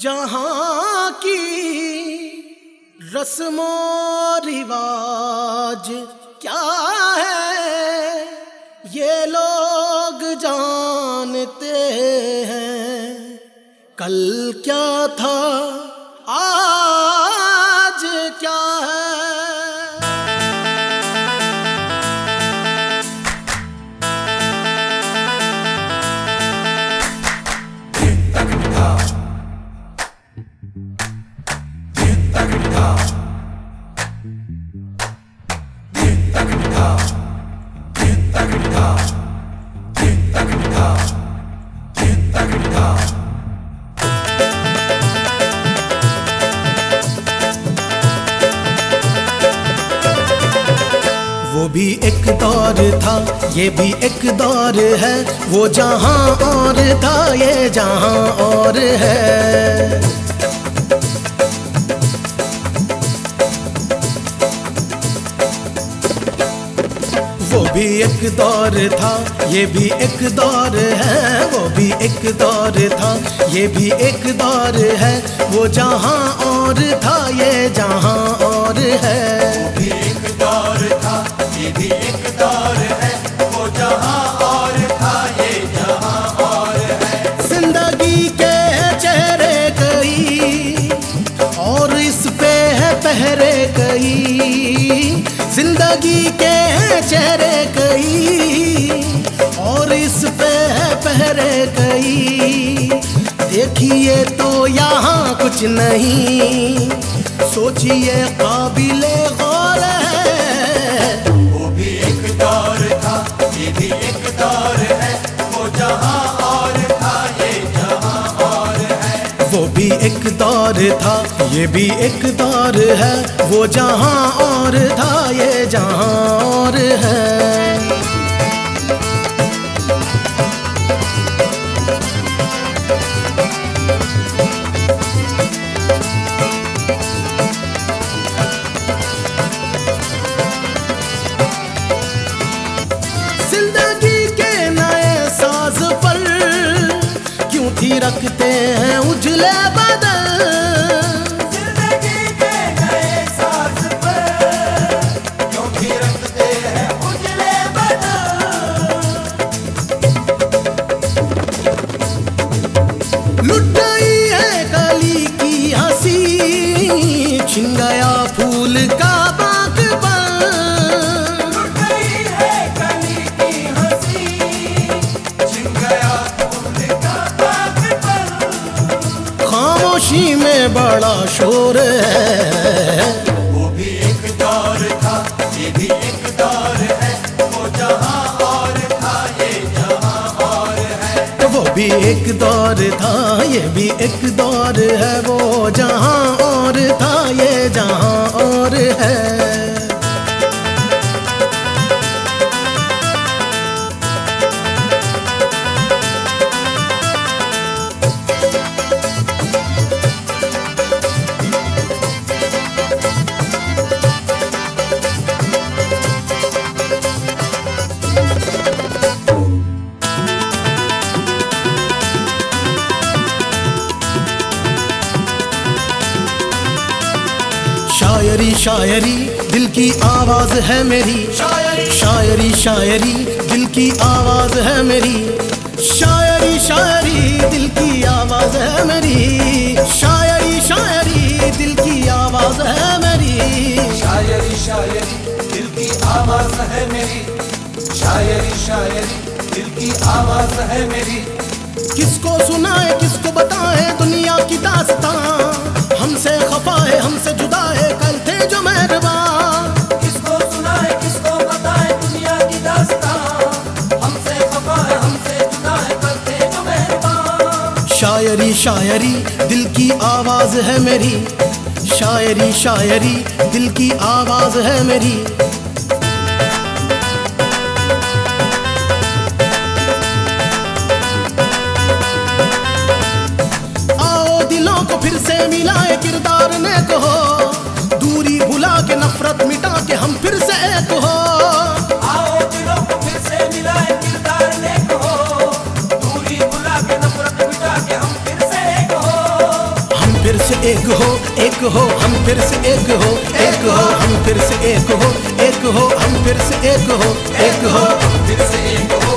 जहाँ की रस्मो रिवाज क्या है ये लोग जानते हैं। कल क्या था आज क्या है। वो भी एक दौर था ये भी एक दौर है, वो जहां और था ये जहां और है। वो भी एक दौर था ये भी एक दौर है, वो भी एक दौर था ये भी एक दौर है, वो जहां और था ये जहां और है। वो भी एक दौर था ये भी एक दौर है, वो जहां और था ये जहां और है। जिंदगी के चेहरे कई और इस पे है पहरे कई, जिंदगी के चेहरे कई और इस पे है पहरे कई। देखिए तो यहाँ कुछ नहीं, सोचिए काबिले गौर है। वो भी एक दौर था ये भी एक दौर है, वो जहां और था ये जहां और है। वो भी एक दौर था ये भी एक दौर है, वो जहां और था ये जहां और है। रखते हैं उजले बदल, जिंदगी के नए साज पर क्यों भी रखते हैं उजले बदल। लुट गई है कली की हंसी, छिन गया फूल का बागबान। लुट गई है कली की हंसी, छिन गया फूल का बागबान। खामोशी में बड़ा शोर है। वो भी एक दौर था ये भी एक दौर है, वो जहां और था ये जहां और है। वो भी एक दौर था ये भी एक दौर है, वो जहां और था ये जहां और है। शायरी शायरी दिल की आवाज है मेरी, शायरी शायरी दिल की आवाज है मेरी, शायरी शायरी दिल की आवाज है मेरी, शायरी शायरी दिल की आवाज है मेरी। शायरी शायरी दिल की आवाज है मेरी, शायरी शायरी दिल की आवाज है मेरी। किसको सुनाए किसको बताए दुनिया की दास्तां, हमसे खफा है हमसे जुदा है कल थे जो मेहरबान। किसको सुनाए किसको बताए दुनिया की दास्तां, हमसे खफा है हमसे जुदा है कल थे जो मेहरबान। शायरी शायरी दिल की आवाज है मेरी, शायरी शायरी दिल की आवाज है मेरी। फिर से मिलाए किरदार ने कहो, दूरी भुला के नफरत मिटा के हम फिर से एक हो। आओ दिलों को फिर से मिलाए किरदार ने कहो, दूरी भुला के नफरत मिटा के हम फिर से एक हो। एक हो, एक हो, हम फिर से एक हो, एक हो, हम फिर से एक हो, एक हो, हम फिर से एक हो, एक हो, फिर से एक हो